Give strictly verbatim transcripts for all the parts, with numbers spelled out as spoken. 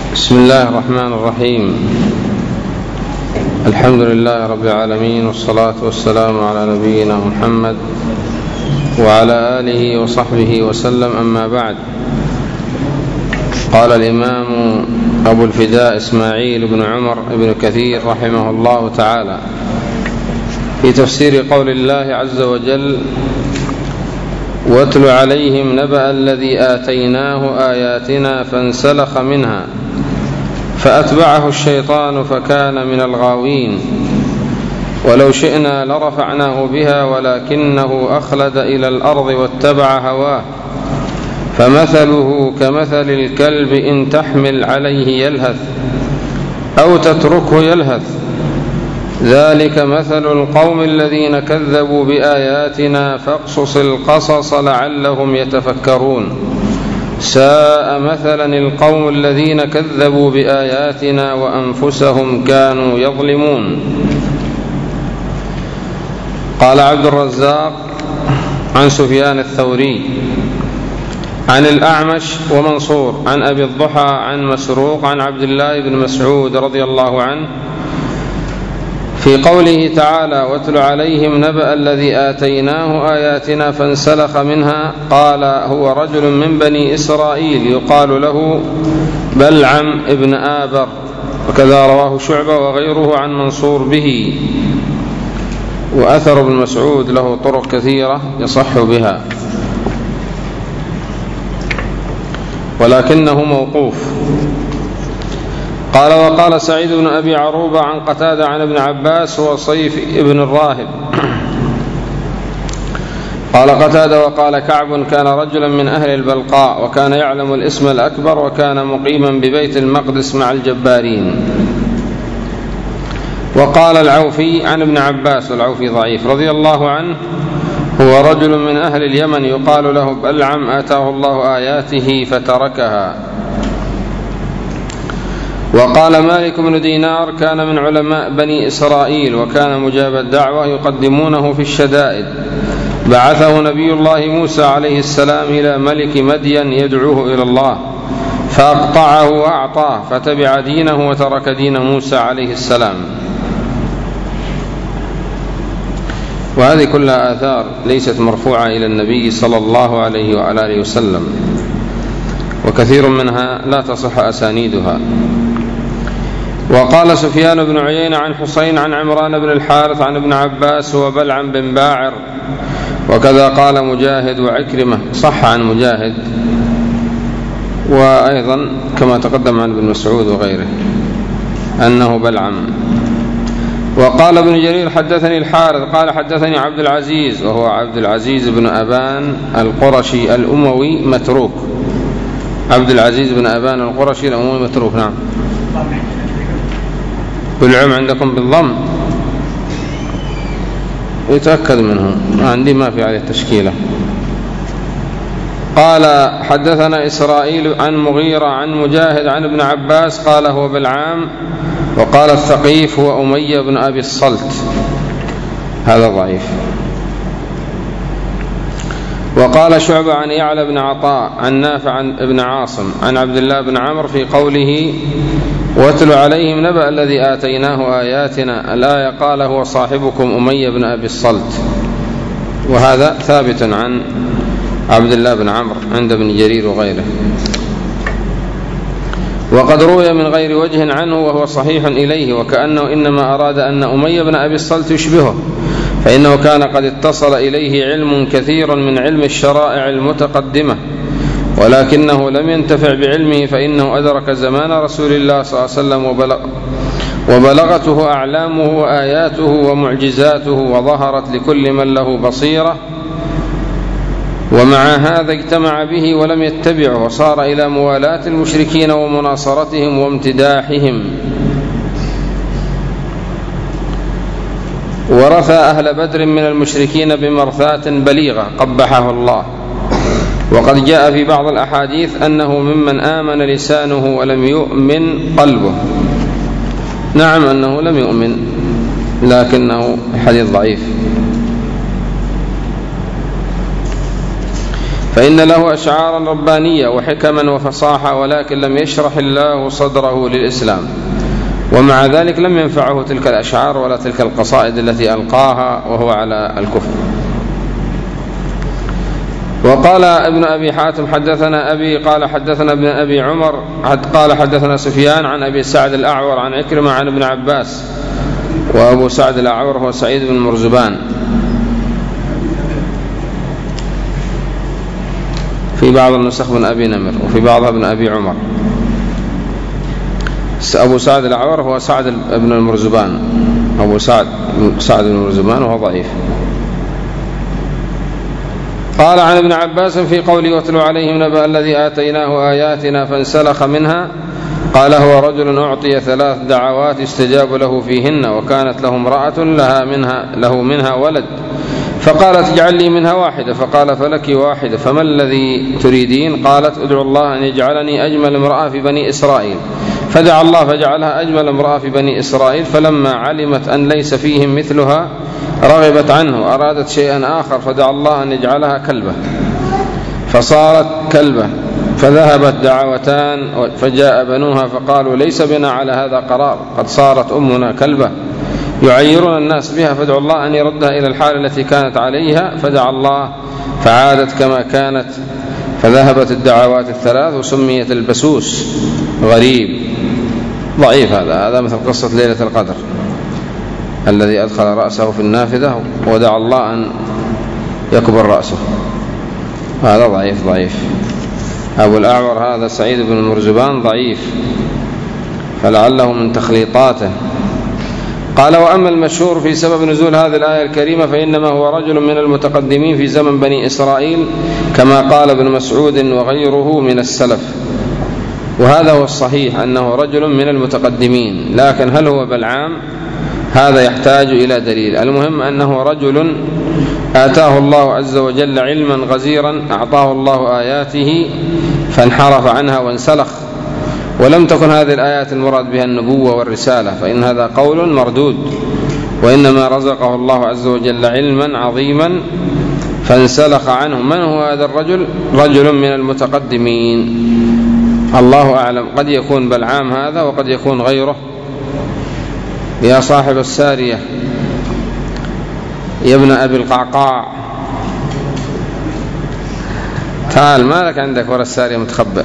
بسم الله الرحمن الرحيم. الحمد لله رب العالمين، والصلاة والسلام على نبينا محمد وعلى آله وصحبه وسلم، أما بعد. قال الإمام أبو الفداء إسماعيل بن عمر بن كثير رحمه الله تعالى في تفسير قول الله عز وجل: واتل عليهم نبأ الذي آتيناه آياتنا فانسلخ منها فأتبعه الشيطان فكان من الغاوين، ولو شئنا لرفعناه بها ولكنه أخلد إلى الأرض واتبع هواه، فمثله كمثل الكلب إن تحمل عليه يلهث أو تتركه يلهث، ذلك مثل القوم الذين كذبوا بآياتنا فاقصص القصص لعلهم يتفكرون، ساء مثلا القوم الذين كذبوا بآياتنا وأنفسهم كانوا يظلمون. قال عبد الرزاق عن سفيان الثوري عن الأعمش ومنصور عن أبي الضحى عن مسروق عن عبد الله بن مسعود رضي الله عنه في قوله تعالى: واتل عليهم نبأ الذي آتيناه آياتنا فانسلخ منها، قال: هو رجل من بني إسرائيل يقال له بلعم ابن آبر، وكذا رواه شعبة وغيره عن منصور به. وأثر ابن مسعود له طرق كثيرة يصح بها، ولكنه موقوف. قال: وقال سعيد بن أبي عروبة عن قتادة عن ابن عباس هو صيف ابن الراهب. قال قتادة: وقال كعب: كان رجلا من أهل البلقاء، وكان يعلم الاسم الأكبر، وكان مقيما ببيت المقدس مع الجبارين. وقال العوفي عن ابن عباس، والعوفي ضعيف، رضي الله عنه: هو رجل من أهل اليمن يقال له بلعم، آتاه الله آياته فتركها. وقال مالك بن دينار: كان من علماء بني إسرائيل، وكان مجاب الدعوة يقدمونه في الشدائد، بعثه نبي الله موسى عليه السلام إلى ملك مدين يدعوه إلى الله، فأقطعه وأعطاه، فتبع دينه وترك دين موسى عليه السلام. وهذه كلها آثار ليست مرفوعة إلى النبي صلى الله عليه وعلى آله وسلم، وكثير منها لا تصح أسانيدها. وقال سفيان بن عيينة عن حسين عن عمران بن الحارث عن ابن عباس وبلعم بن باعر، وكذا قال مجاهد وعكرمة، صح عن مجاهد، وأيضا كما تقدم عن ابن مسعود وغيره أنه بلعم. وقال ابن جرير: حدثني الحارث قال حدثني عبد العزيز، وهو عبد العزيز بن أبان القرشي الأموي متروك. عبد العزيز بن أبان القرشي الأموي متروك. نعم. بالعم عندكم بالضم، يتأكد منه، عندي ما في عليه تشكيلة. قال: حدثنا إسرائيل عن مغيرة عن مجاهد عن ابن عباس قال: هو بالعام. وقال الثقيف: هو أمية بن أبي الصلت، هذا ضعيف. وقال شعبة عن يعلى بن عطاء عن نافع عن ابن عاصم عن عبد الله بن عمرو في قوله: واتل عليهم نبأ الذي آتيناه آياتنا، الآية قال: هو صاحبكم أمية بن أبي الصلت، وهذا ثابت عن عبد الله بن عمرو عند ابن جرير وغيره. وقد روي من غير وجه عنه وهو صحيح إليه، وكأنه إنما أراد أن أمية بن أبي الصلت يشبهه، فإنه كان قد اتصل إليه علم كثير من علم الشرائع المتقدمة، ولكنه لم ينتفع بعلمه، فإنه أدرك زمان رسول الله صلى الله عليه وسلم وبلغ وبلغته أعلامه وآياته ومعجزاته، وظهرت لكل من له بصيرة، ومع هذا اجتمع به ولم يتبعه، وصار إلى موالاة المشركين ومناصرتهم وامتداحهم، ورثى أهل بدر من المشركين بمرثاة بليغة قبحه الله. وقد جاء في بعض الأحاديث أنه ممن آمن لسانه ولم يؤمن قلبه. نعم أنه لم يؤمن، لكنه حديث ضعيف. فإن له أشعارا ربانية وحكما وفصاحة، ولكن لم يشرح الله صدره للإسلام، ومع ذلك لم ينفعه تلك الأشعار ولا تلك القصائد التي ألقاها وهو على الكفر. وقال ابن أبي حاتم حدثنا أبي قال حدثنا ابن أبي عمر قال حدثنا سفيان عن أبي سعد الأعور عن عكرمة عن ابن عباس، وأبو سعد الأعور هو سعيد بن مرزبان، في بعض النسخ بن أبي نمر وفي بعضها ابن أبي عمر. أبو سعد الأعور هو سعد بن المرزبان، أبو سعد سعد بن المرزبان وهو ضعيف. قال عن ابن عباس في قوله واتلو عليهم نبأ الذي آتيناه آياتنا فانسلخ منها، قال هو رجل أعطي ثلاث دعوات استجاب له فيهن، وكانت له امرأة لها منها له منها ولد، فقالت اجعل لي منها واحدة، فقال فلك واحدة، فما الذي تريدين؟ قالت ادعو الله أن يجعلني أجمل امرأة في بني إسرائيل، فدعا الله فجعلها أجمل امرأة في بني إسرائيل، فلما علمت أن ليس فيهم مثلها رغبت عنه وأرادت شيئا آخر، فدعا الله أن يجعلها كلبة، فصارت كلبة، فذهبت دعوتان، فجاء بنوها فقالوا ليس بنا على هذا قرار، قد صارت أمنا كلبة يعيرون الناس بها، فدعا الله أن يردها إلى الحال التي كانت عليها، فدعا الله فعادت كما كانت، فذهبت الدعوات الثلاث وسميت البسوس. غريب ضعيف هذا هذا مثل قصة ليلة القدر الذي أدخل رأسه في النافذة ودعا الله أن يكبر رأسه، هذا ضعيف ضعيف. أبو الأعور هذا سعيد بن المرزبان ضعيف، فلعله من تخليطاته. قال وأما المشهور في سبب نزول هذه الآية الكريمة فإنما هو رجل من المتقدمين في زمن بني إسرائيل، كما قال ابن مسعود وغيره من السلف، وهذا هو الصحيح أنه رجل من المتقدمين، لكن هل هو بلعام؟ هذا يحتاج إلى دليل. المهم أنه رجل آتاه الله عز وجل علما غزيرا، أعطاه الله آياته فانحرف عنها وانسلخ، ولم تكن هذه الآيات المراد بها النبوة والرسالة، فإن هذا قول مردود، وإنما رزقه الله عز وجل علما عظيما فانسلخ عنه. من هو هذا الرجل؟ رجل من المتقدمين، الله أعلم، قد يكون بلعام هذا وقد يكون غيره. يا صاحب السارية يا ابن أبي القعقاع تعال، ما لك عندك ورا السارية متخبئ.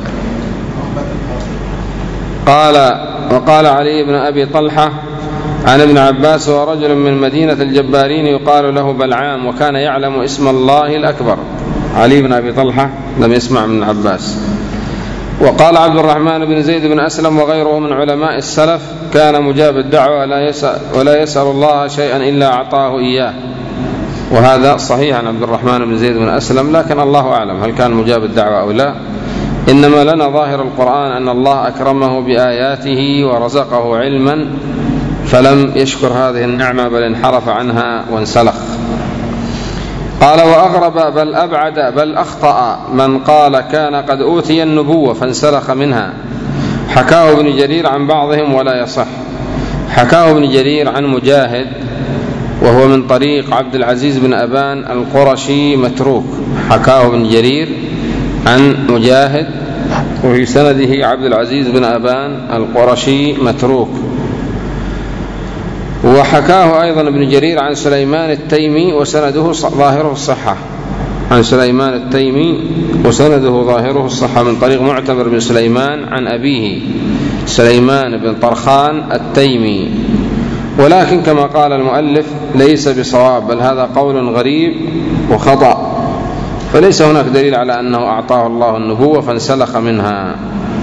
قال وقال علي بن أبي طلحة عن ابن عباس ورجل من مدينة الجبارين يقال له بلعام، وكان يعلم اسم الله الأكبر. علي بن أبي طلحة لم يسمع من عباس. وقال عبد الرحمن بن زيد بن أسلم وغيره من علماء السلف كان مجاب الدعوة لا يسأل ولا يسأل الله شيئا إلا أعطاه إياه، وهذا صحيح عن عبد الرحمن بن زيد بن أسلم، لكن الله أعلم هل كان مجاب الدعوة أو لا. إنما لنا ظاهر القرآن أن الله أكرمه بآياته ورزقه علما، فلم يشكر هذه النعمة بل انحرف عنها وانسلخ. قال وأغرب بل أبعد بل أخطأ من قال كان قد أوتي النبوة فانسلخ منها، حكاه ابن جرير عن بعضهم ولا يصح. حكاه ابن جرير عن مجاهد وهو من طريق عبد العزيز بن أبان القرشي متروك، حكاه ابن جرير عن مجاهد وفي سنده عبد العزيز بن أبان القرشي متروك. وحكاه أيضا ابن جرير عن سليمان التيمي وسنده ظاهره الصحة، عن سليمان التيمي وسنده ظاهره الصحة من طريق معتمر بن سليمان عن أبيه سليمان بن طرخان التيمي، ولكن كما قال المؤلف ليس بصواب، بل هذا قول غريب وخطأ، فليس هناك دليل على أنه أعطاه الله النبوة فانسلخ منها.